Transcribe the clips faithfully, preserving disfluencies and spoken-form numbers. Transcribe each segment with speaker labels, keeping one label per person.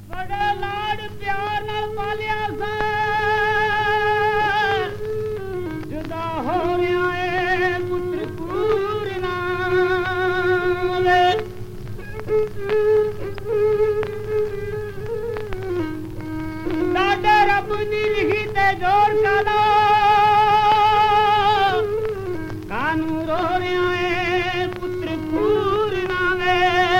Speaker 1: ਬੜੇ ਲਾਡ ਪਿਆਰ ਨਾਲ ਪਾਲਿਆ ਸਾਂ ਜੁਦਾ ਹੋ ਰਿਹਾ ਏ ਪੁੱਤਰ ਪੂਰਨਾ ਲਾਡੇ ਰੱਬ ਦੀ ਲਿਖੀ ਤੇ ਜੋਰ ਕਾਲਾ ਕਾਨੂੰ ਰੋ ਰਿਹਾ ਏ ਪੁੱਤਰ ਪੂਰਨਾ ਵੇ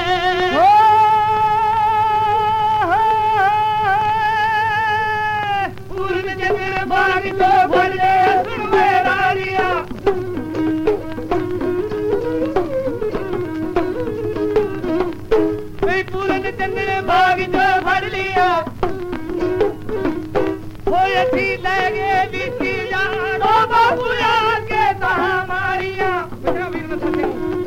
Speaker 1: ਪੂਰਨ ਜਗਰ ਬਾਗ ਤੋਂ ਭਰਦੇ ਸੁਣਵੇ ਰਾਣੀਆਂ ਵੇ ਪੂਰਨ ਜਗਰ ਬਾਗ ਤੋਂ ਭਰ ਲਿਆ ਹੋਏ ਸੀ ਲੈ ਗਏ ਬੀਤੀ ਜਾਨ ਓ ਬਾਪੂ ਆ ਕੇ ਤਾਂ ਮਾਰੀਆਂ ਬਣਾ ਵੀਰ ਮਸੰਦੇ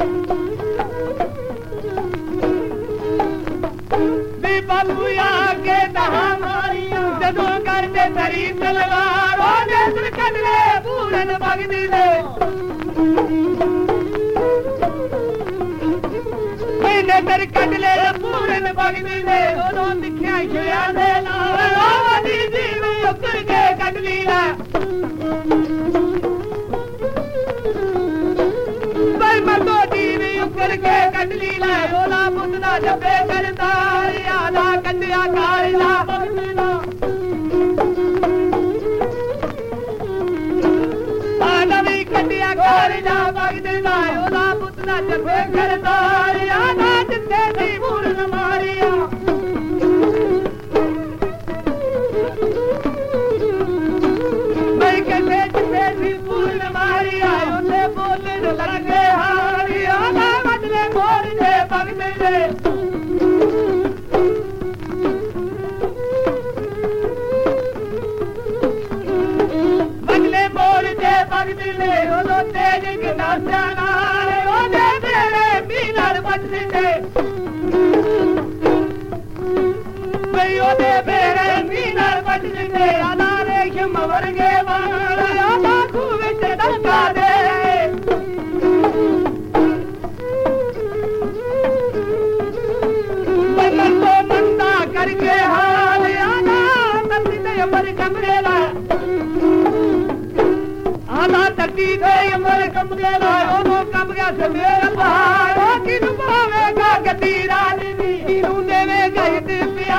Speaker 1: ਵੀ ਬਾਪੂ ਆ ਕੇ ਤਾਂ ਮਾਰੀਆਂ ਜਦੋਂ ਕਰਦੇ ਤਰੀ ਤਲਵਾਰ ਓ ਨੇਤਰ ਕੱਢ ਲੈ ਪੂਰਨ ਭਗਦੀ ਦੇ ਵੀ ਨੇਤਰ ਕੱਢ ਲੈ ਪੂਰਨ ਭਗਦੀ ਦੇ ਉਦੋਂ ਦਿਖਿਆ ਛਿਆ ਦੇ ਨਾਲ ਓ ਦੀ ਜੀਵ ਉੱਕਰ ਕੇ ਕੱਢ ਲਈ ਲੈ ਬਈ ਮਰਦੋ ਜੀਵ ਉੱਕਰ ਕੇ ਕੱਢ ਲਈ ਲੈ ਰੋਲਾ ਪੁੱਤ ਦਾ ਜੱਬੇ ਕਰਦਾ ਆਲਾ ਕੰਡਿਆ ਕਾਲਾ ਆਲਾ ਵੀ ਕੰਡਿਆ ਕਾਲਾ ਭਗਦੇ ਦਾ ਰੋਲਾ ਪੁੱਤ ਦਾ ਜੱਬੇ ਕਰਦਾ ਆਲਾ ਜਿੱਥੇ ਦੀ ਮੂਰਨ ਮਾਰੀਆ ਮੈਂ ਕਹਿੰਦੇ ਜਿੱਥੇ ਦੀ ਮੂਰਨ ਮਾਰੀਆ ਉਹਨੇ ਬੋਲਣ ਲੱਗੇ ਹਾਰੀ ਆਲਾ ਬਦਲੇ ਮੋਰ ਦੇ ਭਗਦੇ ਦੇ ਬਦਲੇ ਮੋਰ ਦੇ ਭਗਦੇ ਨੇ ਉਹਨੂੰ ਤੇਜ ਗਨਾਸਿਆਂ ਨਾਲ ਉਹਦੇ ਮੇਰੇ ਮੀਨਾਰ ਬਚਦੇ ਨੇ ਬਈ ਉਹਦੇ ਮੇਰੇ ਮੀਨਾਰ ਬਚਦੇ ਨੇ ਆਲਾ ਰੇਸ਼ਮ ਵਰਗੇ ਵਾਲ ਆਲਾ ਖੂਹ ਵਿੱਚ ਡੰਗਾ ਦੇ ਬੰਦਨ ਤੋਂ ਮੰਦਾ ਕਰਕੇ ਹਾਲ ਆਲਾ ਤੱਤੀ ਤੇ ਅਮਰ ਕਮਰੇ ਲਾ ਆਲਾ ਤੱਤੀ ਤੇ ਅਮਰ ਕਮਰੇ ਲਾ ਉਹਨੂੰ ਕੰਬ ਗਿਆ ਸਵੇਰ ਪਹਾੜ ਉਹ ਕਿਨੂੰ ਪਾਵੇਗਾ ਗੱਦੀ ਰਾਣੀ ਨੀ ਕਿਨੂੰ ਦੇਵੇਗਾ ਇਹ